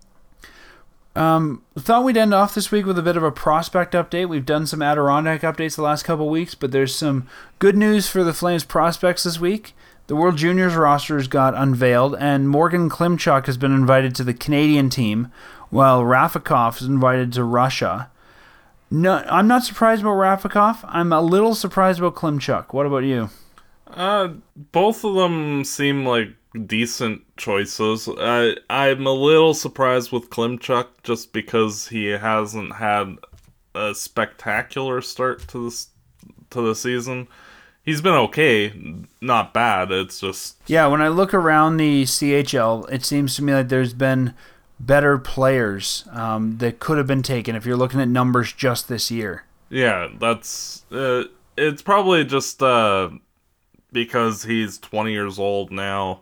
Thought we'd end off this week with a bit of a prospect update. We've done some Adirondack updates the last couple weeks, but there's some good news for the Flames prospects this week. The World Juniors rosters got unveiled, and Morgan Klimchuk has been invited to the Canadian team, while Rafakov is invited to Russia. No, I'm not surprised about Rafakov. I'm a little surprised about Klimchuk. What about you? Both of them seem like decent choices. I'm a little surprised with Klimchuk just because he hasn't had a spectacular start to the season. He's been okay, not bad. It's just... Yeah, when I look around the CHL, it seems to me like there's been better players that could have been taken if you're looking at numbers just this year. Yeah, that's... it's probably just because he's 20 years old now,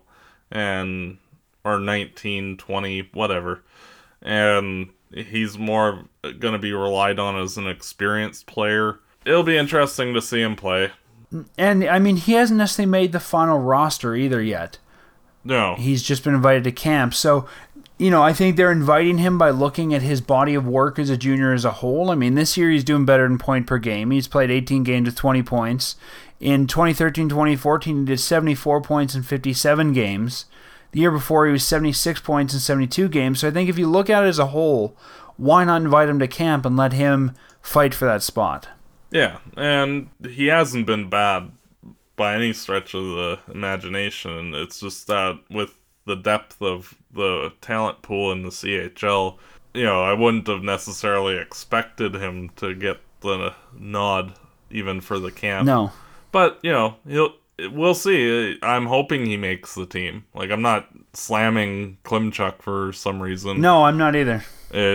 or 19, 20, whatever. And he's more going to be relied on as an experienced player. It'll be interesting to see him play. And, I mean, he hasn't necessarily made the final roster either yet. No. He's just been invited to camp. So, I think they're inviting him by looking at his body of work as a junior as a whole. I mean, this year he's doing better than point per game. He's played 18 games with 20 points. In 2013-2014, he did 74 points in 57 games. The year before, he was 76 points in 72 games. So I think if you look at it as a whole, why not invite him to camp and let him fight for that spot? Yeah, and he hasn't been bad by any stretch of the imagination. It's just that with the depth of the talent pool in the CHL, I wouldn't have necessarily expected him to get the nod even for the camp. No. But, we'll see. I'm hoping he makes the team. Like, I'm not slamming Klimchuk for some reason. No, I'm not either.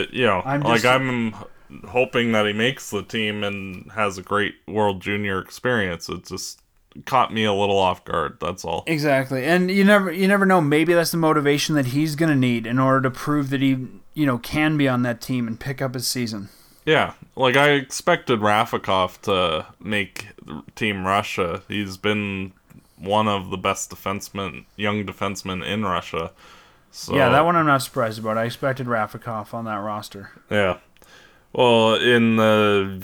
I'm hoping that he makes the team and has a great World Junior experience. It just caught me a little off guard, that's all. Exactly. And you never know, maybe that's the motivation that he's going to need in order to prove that he, can be on that team and pick up his season. Yeah, like I expected Rafakov to make Team Russia. He's been one of the best young defensemen in Russia. So, yeah, that one I'm not surprised about. I expected Rafakov on that roster. Yeah. Well, in the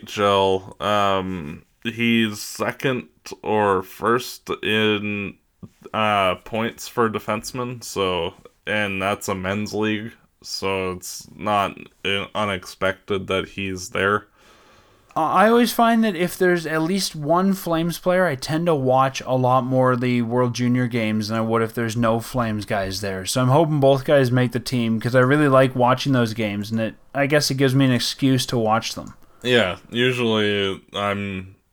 VHL, he's second or first in points for defensemen, and that's a men's league. So it's not unexpected that he's there. I always find that if there's at least one Flames player, I tend to watch a lot more of the World Junior games than I would if there's no Flames guys there. So I'm hoping both guys make the team because I really like watching those games, and I guess it gives me an excuse to watch them. Yeah, usually I'm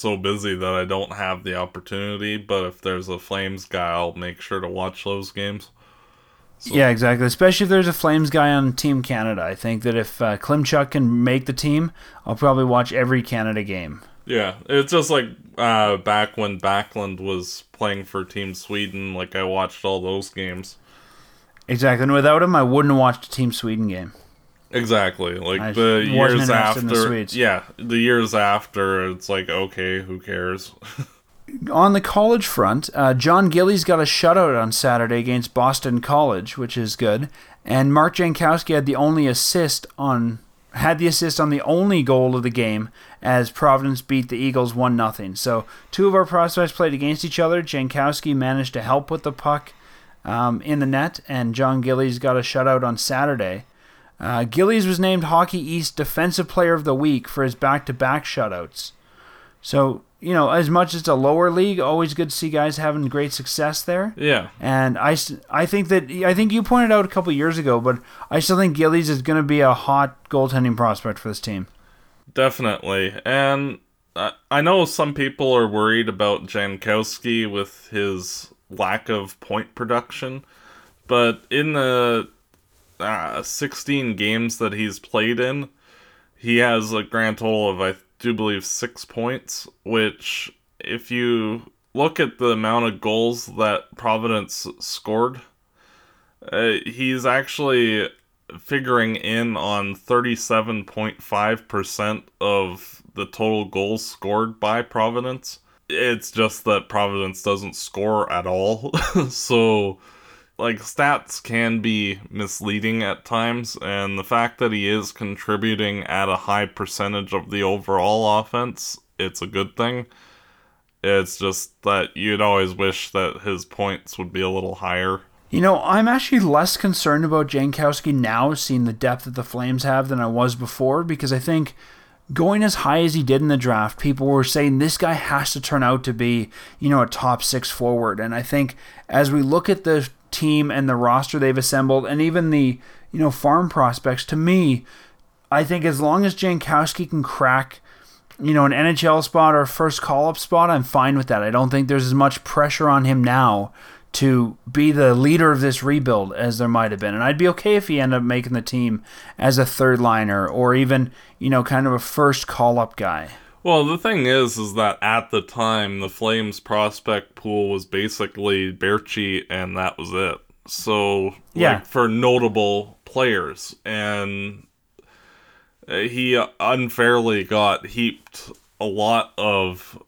so busy that I don't have the opportunity, but if there's a Flames guy, I'll make sure to watch those games. So. Yeah, exactly. Especially if there's a Flames guy on Team Canada. I think that if Klimchuk can make the team, I'll probably watch every Canada game. Yeah, it's just like back when Backlund was playing for Team Sweden, like I watched all those games. Exactly, and without him, I wouldn't have watched a Team Sweden game. Exactly, like the years after. The years after, it's like, okay, who cares? On the college front, John Gillies got a shutout on Saturday against Boston College, which is good. And Mark Jankowski had the assist on the only goal of the game as Providence beat the Eagles 1-0. So two of our prospects played against each other. Jankowski managed to help with the puck in the net, and John Gillies got a shutout on Saturday. Gillies was named Hockey East Defensive Player of the Week for his back-to-back shutouts. So, as much as it's a lower league, always good to see guys having great success there. Yeah. And I think you pointed out a couple years ago, but I still think Gillies is going to be a hot goaltending prospect for this team. Definitely. And I know some people are worried about Jankowski with his lack of point production, but in the 16 games that he's played in, he has a grand total of, I do believe, 6 points, which, if you look at the amount of goals that Providence scored, he's actually figuring in on 37.5% of the total goals scored by Providence. It's just that Providence doesn't score at all. So, like, stats can be misleading at times, and the fact that he is contributing at a high percentage of the overall offense, it's a good thing. It's just that you'd always wish that his points would be a little higher. I'm actually less concerned about Jankowski now, seeing the depth that the Flames have, than I was before, because I think going as high as he did in the draft, people were saying this guy has to turn out to be, a top 6 forward. And I think as we look at the team and the roster they've assembled, and even the, farm prospects, to me, I think as long as Jankowski can crack, an NHL spot or first call-up spot, I'm fine with that. I don't think there's as much pressure on him now to be the leader of this rebuild as there might have been. And I'd be okay if he ended up making the team as a third liner or even, kind of a first call-up guy. Well, the thing is that at the time, the Flames prospect pool was basically Baertschi, and that was it. So, for notable players. And he unfairly got heaped a lot of,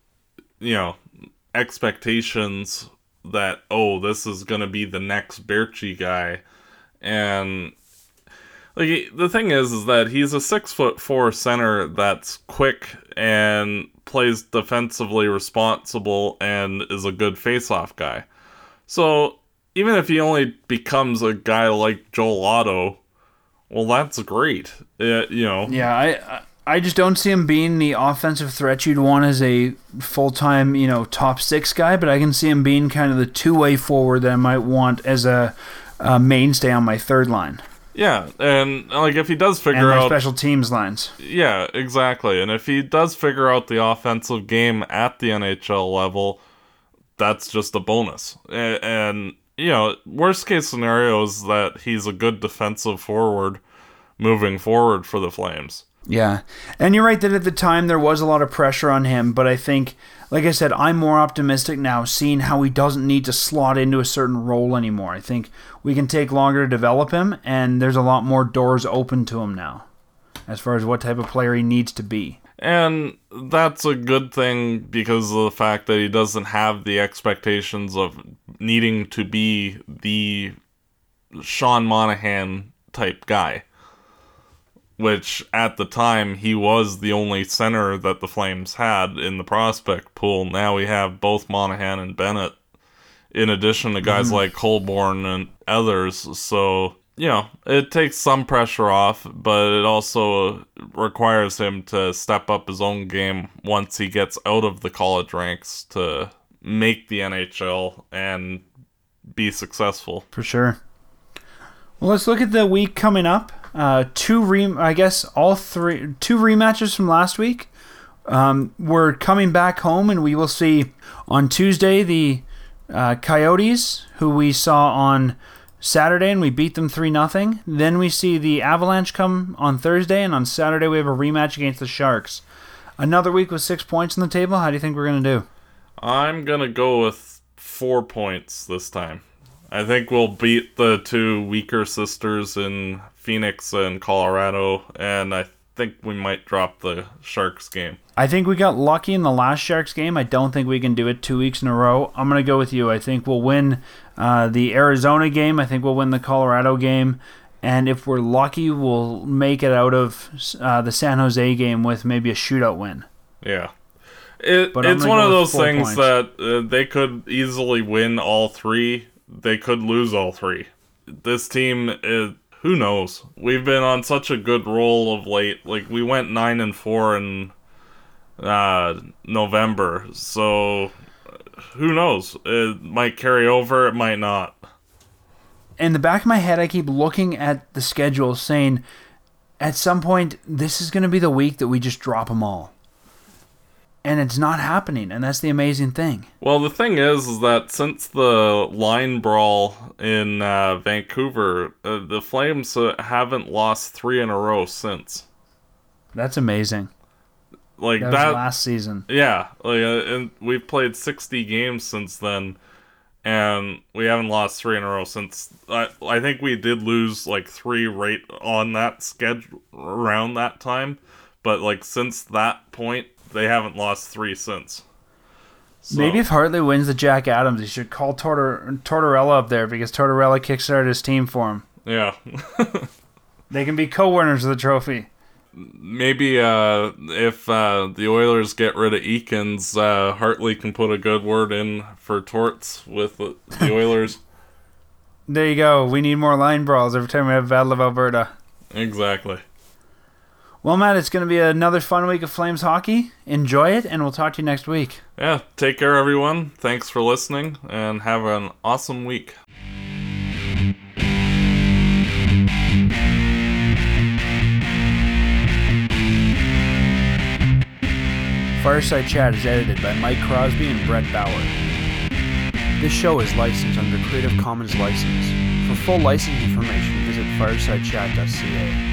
expectations that, this is going to be the next Baertschi guy. And the thing is that he's a 6'4" center that's quick and plays defensively responsible and is a good face-off guy. So even if he only becomes a guy like Joel Otto, well, that's great. Yeah, I just don't see him being the offensive threat you'd want as a full-time, top 6 guy, but I can see him being kind of the two-way forward that I might want as a mainstay on my third line. Yeah, and if he does figure out special teams lines. Yeah, exactly. And if he does figure out the offensive game at the NHL level, that's just a bonus. And worst case scenario is that he's a good defensive forward moving forward for the Flames. Yeah, and you're right that at the time there was a lot of pressure on him, but I think, like I said, I'm more optimistic now, seeing how he doesn't need to slot into a certain role anymore. I think we can take longer to develop him, and there's a lot more doors open to him now, as far as what type of player he needs to be. And that's a good thing because of the fact that he doesn't have the expectations of needing to be the Sean Monahan type guy. Which, at the time, he was the only center that the Flames had in the prospect pool. Now we have both Monahan and Bennett, in addition to guys like Colborne and others. So, it takes some pressure off, but it also requires him to step up his own game once he gets out of the college ranks to make the NHL and be successful. For sure. Well, let's look at the week coming up. Two rematches from last week. We're coming back home, and we will see on Tuesday the Coyotes, who we saw on Saturday, and we beat them 3-0. Then we see the Avalanche come on Thursday, and on Saturday we have a rematch against the Sharks. Another week with 6 points on the table. How do you think we're going to do? I'm going to go with 4 points this time. I think we'll beat the two weaker sisters in Phoenix and Colorado, and I think we might drop the Sharks game. I think we got lucky in the last Sharks game. I don't think we can do it 2 weeks in a row. I'm going to go with you. I think we'll win the Arizona game. I think we'll win the Colorado game. And if we're lucky, we'll make it out of the San Jose game with maybe a shootout win. Yeah. It's one of those things that they could easily win all three. They could lose all three. This team is... Who knows? We've been on such a good roll of late. Like, we went 9-4 in November. So, who knows? It might carry over. It might not. In the back of my head, I keep looking at the schedule saying, at some point, this is going to be the week that we just drop them all. And it's not happening, and that's the amazing thing. Well, the thing is that since the line brawl in Vancouver, the Flames haven't lost 3 in a row since. That's amazing. Like that was last season. Yeah, and we've played 60 games since then, and we haven't lost 3 in a row since. I think we did lose like 3 right on that schedule around that time, but like since that point, they haven't lost 3 since. So. Maybe if Hartley wins the Jack Adams, he should call Tortorella up there because Tortorella kickstarted his team for him. Yeah. They can be co-winners of the trophy. Maybe if the Oilers get rid of Eakins, Hartley can put a good word in for Torts with the Oilers. There you go. We need more line brawls every time we have Battle of Alberta. Exactly. Well, Matt, it's going to be another fun week of Flames hockey. Enjoy it, and we'll talk to you next week. Yeah, take care, everyone. Thanks for listening, and have an awesome week. Fireside Chat is edited by Mike Crosby and Brett Bauer. This show is licensed under Creative Commons license. For full license information, visit firesidechat.ca.